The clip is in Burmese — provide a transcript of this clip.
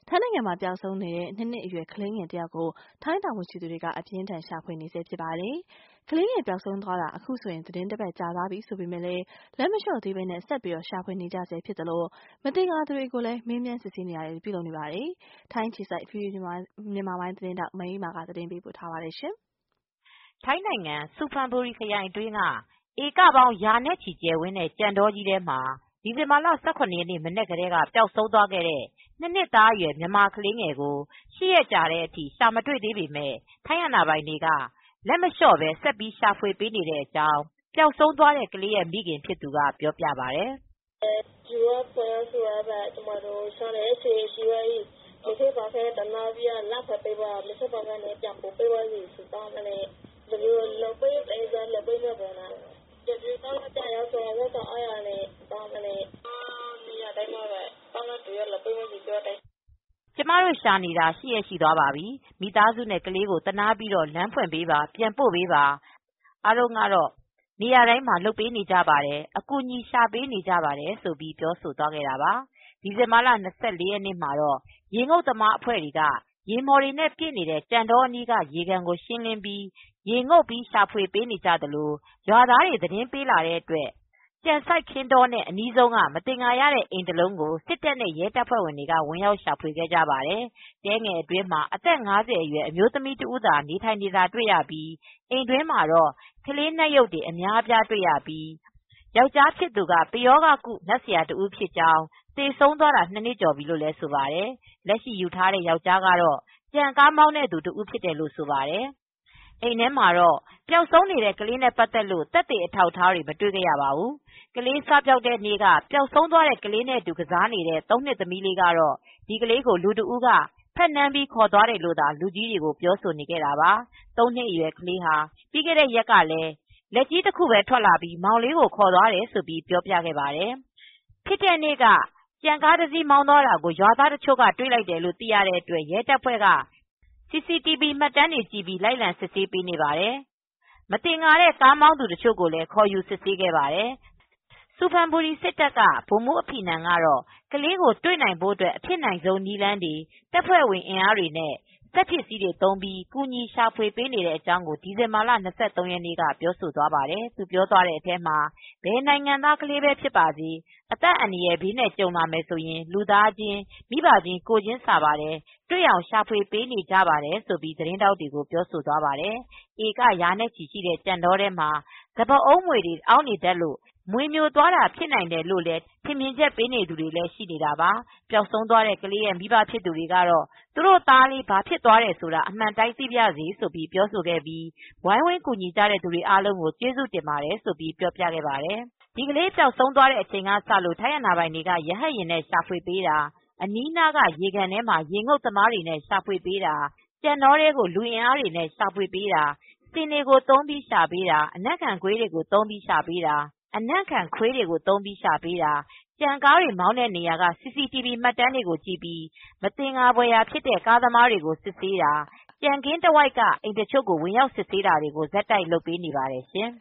ထိုင်းနိုင်ငံမှာပျောက်ဆုံးနေတဲ့2 နှစ်အရွယ်ကလေးငယ်တယောက်ကိုထိုင်းတာဝန်ရှိသူတွေကအပြင်းထန်ရှာဖွေနေဆဲဖြစ်ပါတယ်။ကလေးငယ်ပျောက်ဆုံးသွားတာအခုဆိုရင်သတင်းတစ်ပတ်ကြာသွားပြီဆိုပေမဲ့လည်းလက်မလျှော့သေးဘဲနဲ့ဆက်ပြီးရှာဖွေနေကြဆဲဖြစ်တယ်လို့မသင်္ကာသူတွေကိုလည်းမေးမြန်းစစ်ဆေးနေရတယ်ပြုလုပ်နေပါတယ်။ထိုင်းခြေစိုက်ဖြူမြန်မာပိုင်းသတင်းတောက်မအေးမာကသတင်းပေးပို့ထားပါတယ်ရှင်။ထိုင်းနိုင်ငံဆူဖန်ဘူရီခရိုင်အတွင်းကဧကပေါင်းရာနဲ့ချီကျယ်ဝန်းတဲ့ကြံတောကြီးထဲမှာဒီဇင်ဘာလ 17 ရက်နေ့မနက်ကတည်းကပျောက်ဆုံးသွားခဲ့တဲ့2 နှစ်သားအရွယ်မြန်မာကလေးငယ်ကို8 ရက်ကြာတဲ့အထိရှာမတွေ့သေးပေမဲ့ထိုင်းအာဏာပိုင်တွေကလက်မလျှော့ပဲဆက်ပြီးရှာဖွေပေးနေတဲ့အကြောင်းပျောက်ဆုံးသွားတဲ့ကလေးရဲ့မိခင်ဖြစ်သူကပြောပြပါတယ်။ "သူတို့ဖွင့်ဆိုတာကကျမတို့ရှာနေတဲ့အချိန်ရှိပါပြီ။မဖြစ်ပါခဲ့တနာပြီးလက်ဖက်ပေးပါမဖြစ်ပါကလည်းပြန်ပို့ပေးပါစီစတောင်းလည်းဒီလိုလုပ်ပေးတဲ့စားလုပ်ပေးနေပါလား။ဒီတော့ကြာရောက်ဆိုတော့အားရနေတောင်းလည်းနေရာတိုင်းမှာပဲတောင်းတူရလုပ်ပေးမယ်ပြောတယ်ကျမတို့ရှာနေတာ8 ရက်ရှိသွားပါပြီ။မိသားစုနဲ့ကလေးကိုတနာပြီးလမ်းဖွင့်ပေးပါပြန်ပို့ပေးပါအားလုံးကတော့နေရာတိုင်းမှာလုပ်ပေးနေကြပါတယ်အကူညီရှာပေးနေကြပါတယ်ဆိုပြီးပြောဆိုသွားခဲ့တာပါ။ဒီဇင်ဘာလ 24 ရက်နေ့မှာတော့ရေငုပ်သမားအဖွဲ့တွေကရေမော်တွေနဲ့ပြည့်နေတဲ့ကြံတောအနီးကရေကန်ကိုရှင်းလင်းပြီးရေငုပ်ပြီးရှာဖွေပေးနေကြသလိုရွာသားတွေသတင်းပေးလာတဲ့အတွက်ကြံစိုက်ခင်းတောနဲ့အနီးဆုံးကမသင်္ကာရတဲ့အိမ်တစ်လုံးကိုစစ်တပ်နဲ့ရဲတပ်ဖွဲ့ဝင်တွေကဝင်ရောက်ရှာဖွေခဲ့ကြပါတယ်။တဲငယ်အတွင်းမှာအသက် 50 အရွယ်အမျိုးသမီးတဦးသာနေထိုင်နေတာတွေ့ရပြီးအိမ်တွင်းမှာတော့ကလေးနတ်ရုပ်တွေအများအပြားတွေ့ရပြီးယောက်ျားဖြစ်သူကပယောဂကုနတ်ဆရာတဦးဖြစ်ကြောင်းသေဆုံးသွားတာ2 နှစ်ကျော်ပြီလို့လည်းဆိုပါတယ်။လက်ရှိယူထားတဲ့ယောက်ျားကတော့ကြံကားမောင်းတဲ့သူတဦးဖြစ်တယ်လို့ဆိုပါတယ်။အိမ်ထဲမှာတော့ပျောက်ဆုံးနေတဲ့ကလေးနဲ့ပတ်သက်လို့သက်သေအထောက်အထားတွေမတွေ့ခဲ့ရပါဘူး။ကလေးစပျောက်တဲ့နေ့ကပျောက်ဆုံးသွားတဲ့ကလေးနဲ့အတူကစားနေတဲ့3 နှစ်သမီးလေးကတော့ဒီကလေးကိုလူတဦးကဖက်နမ်းပြီးခေါ်သွားတယ်လို့သာလူကြီးတွေကိုပြောဆိုနေခဲ့တာပါ။3 နှစ်အရွယ်ကလေးဟာပြီးခဲ့တဲ့ရက်ကလည်းလက်ကြီးတစ်ခုပဲထွက်လာပြီးမောင်လေးကိုခေါ်သွားတယ်လို့ပြောပြခဲ့ပါတယ်။ဖြစ်တဲ့နေ့ကကြံကားတစ်စီးမောင်းသွားတာကိုရွာသားတချို့ကတွေ့လိုက်တယ်လို့သိရတဲ့အတွက်ရဲတပ်ဖွဲ့ကCCTV မှတ်တမ်းတွေကြည့်ပြီးလိုက်လံစစ်ဆေးပေးနေပါတယ်။မသင်္ကာတဲ့ကားမောင်းသူတချို့ကိုလည်းခေါ်ယူစစ်ဆေးခဲ့ပါတယ်။ဆူဖန်ဘူရီစစ်တပ်ကဗိုလ်မှူးအဖိနန်ကတော့ကလေးကိုတွေ့နိုင်ဖို့အတွက်အဖြစ်နိုင်ဆုံးနည်းလမ်းတွေတပ်ဖွဲ့ဝင်အင်အားတွေနဲ့စက်ပစ္စည်းတွေသုံးပြီးကူညီရှာဖွေပေးနေတဲ့အကြောင်းကိုဒီဇင်ဘာလ 23 ရက်နေ့ကပြောဆိုသွားပါတယ်။သူပြောသွားတဲ့အထဲမှာဘယ်နိုင်ငံသားကလေးပဲဖြစ်ပါစေအသက်အန္တရာယ်ဘေးနဲ့ကြုံလာမယ်ဆိုရင်လူသားချင်းမိဘချင်းကိုချင်းစာပါတယ်တွေ့အောင်ရှာဖွေပေးနေကြပါတယ်ဆိုပြီးသတင်းတောက်တွေကိုပြောဆိုသွားပါတယ်။ဧကရာနဲ့ချီရှိတဲ့ကြံတောထဲမှာစပါးအုံးမြွေတွေအောင်းနေတတ်လို့မွေမျိုးသွားတာဖြစ်နိုင်တယ်လို့လည်းထင်မြင်ချက်ပေးနေသူတွေလည်းရှိနေတာပါ။ပျောက်ဆုံးသွားတဲ့ကလေးရဲ့မိဘဖြစ်သူတွေကတော့သူတို့သားလေးဘာဖြစ်သွားတယ်ဆိုတာအမှန်တိုင်းသိပြစေဆိုပြီးပြောဆိုခဲ့ပြီးဝိုင်းဝန်းကူညီကြတဲ့သူတွေအားလုံးကိုကျေးဇူးတင်ပါတယ်ဆိုပြီးပြောပြခဲ့ပါတယ်။ဒီကလေးပျောက်ဆုံးသွားတဲ့အချိန်ကစလို့ထိုင်းအာဏာပိုင်တွေကရဟတ်ယာဉ်နဲ့ရှာဖွေပေးတာအနီးနားကရေကန်ထဲမှာရေငုပ်သမားတွေနဲ့ရှာဖွေပေးတာကြံတောထဲကိုလူအင်အားတွေနဲ့ရှာဖွေပေးတာစင်တွေကိုသုံးပြီးရှာပေးတာအနံ့ခံခွေးတွေကိုသုံးပြီးရှာပေးတာကြံကားတွေမောင်းတဲ့နေရာက CCTV မှတ်တမ်းတွေကိုကြည့်ပြီးမသင်္ကာဖွယ်ရာဖြစ်တဲ့ကားသမားတွေကိုစစ်ဆေးတာကြံခင်းတဝိုက်ကအိမ်တချို့ကိုဝင်ရောက်စစ်ဆေးတာတွေကိုဇက်တိုက်လုပ်ပေးနေပါတယ်ရှင်